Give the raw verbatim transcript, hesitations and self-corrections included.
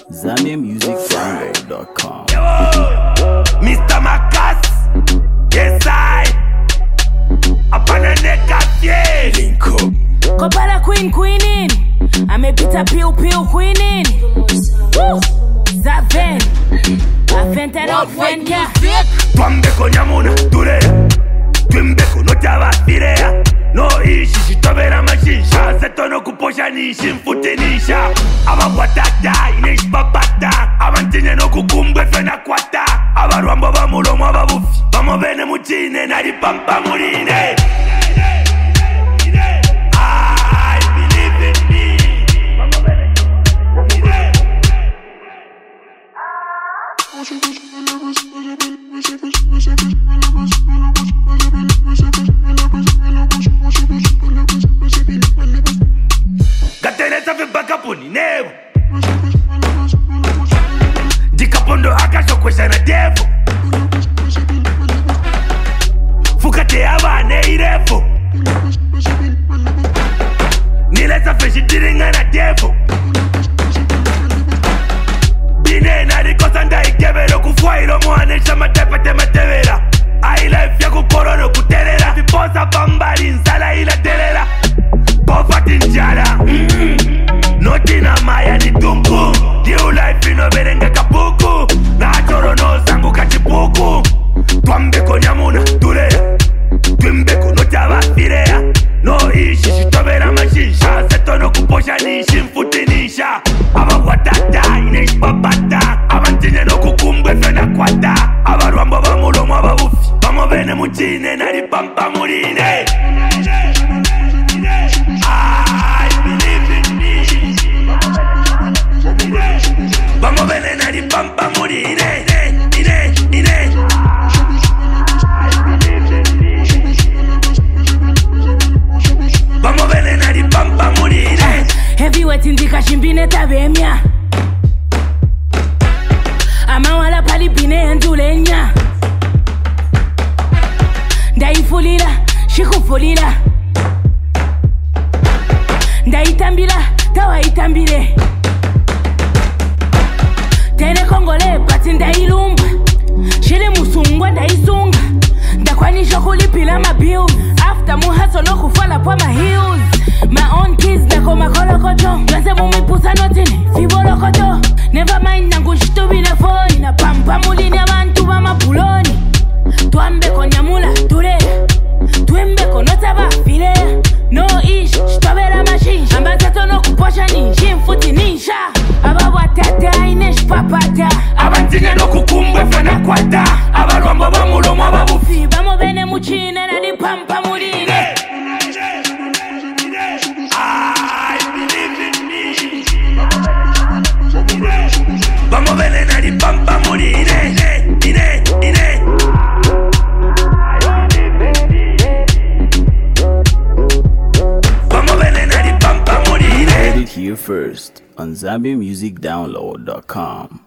Zambia Music Download dot com. Mister Macas, yes I. Upon a neck of yeah. Link up. Kopala queen queenin. Amepita piu piu queenin. Woo! Zaven. Afenta ofenka. Twambeko nyamuna dure. Twimbeko no java firea. No ishi shitobera mashisha. Seto no kuposha nishi mfutinisha. Aba watata inish babata. Abantine no kukumbwe fena kwata. Aba ruambo ba mulomo ababufi. Bamo bene muchine nari pampa murine. I believe in me. Gatenesa fi bakapuni nevo. Dikapondo akasho kweshana devo. Fukate abane irevo. Nilesa feshi diringa na devo. Bine na rikosa ndaikebero kufuairo muhanesha matepete matevera. I life ya kukororo kuterera. Fiposa bambari nsala ila terera. Poverty njala mm-hmm. Notina maya ni tumpu. Diu life ino berenga kapuku. Na choro no sangu kachipuku. Twambeko nyamuna turera. Twimbeko no java firea. No ishi shitobera mashisha. Seto no kuposha nishi mfutinisha. Aba watata inish babata. Abantine no kukumbwe fena kwata. Aba ruambo ba mulomo ababufi. Bamo bene muchine nari pampa murine. I believe in me. Bamo bene nari pampa murine. Ine, ine. Bamo bene nari pampa murine. Heavyweight indika shimbine tabemya. Amawala pali bine endulenya. Ndaifulila, shikufulila. Ndaitambila, tawaitambile. Tene kongole pati ndailumba. Shile musungwa ndaisunga. Ndakwanisha kulipila mabills. After muhaso no kufala pa my heels. My own kids ndako makolo koto. Nwanze mumipusa notini, fibolo koto. Never mind nangushitubile phone. Na pampa mulini abantu ba mapuloni. Twambeko nyamula turera. Twembeko notaba filea. No ish, shitobera mashisha. Ambasato no kuposha nishi mfutinisha. Aba watata inish papata. Abantine no kukumbwe fena kwata. Aba ruambo ba mulomo ababufi. Bamo bene muchine na di pampa murine. I believe in me. Bamo bene na di pampa murine. Ine, ine. Bamo bene na di pampa murine. Heard it here first on Zambia Music Download dot com.